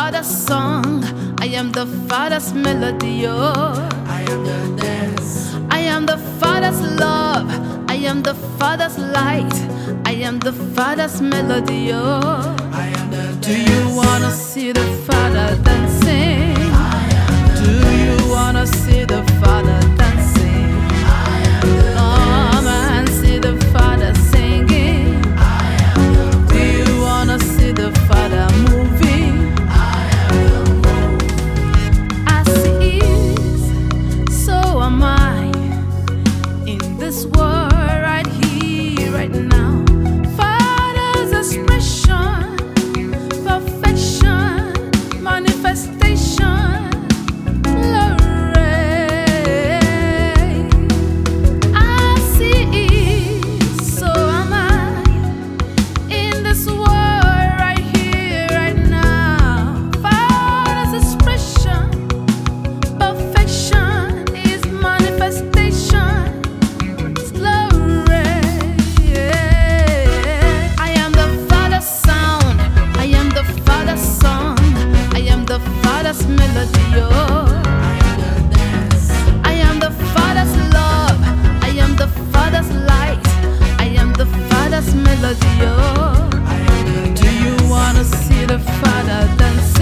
Father's song. I am the Father's melody. Oh, I am the dance. I am the Father's love. I am the Father's light. I am the Father's melody. Oh, I am the dance. do you wanna see the Father dancing? Do you wanna see the Father dancing? Come and see the Father singing. Do you wanna see the Father moving? As He is, so am I in this world right here, right now. Father's expression, perfection, manifestation, glory. As He is, so am I in this world right here, right now. Father's expression, perfection, His manifestation, His glory. I am the Father's sound. I am the Father's song. I am the Father's melody. Oh, I am the Father's love. I am the Father's light. I am the Father's melody. Oh, do you wanna see the Father dance?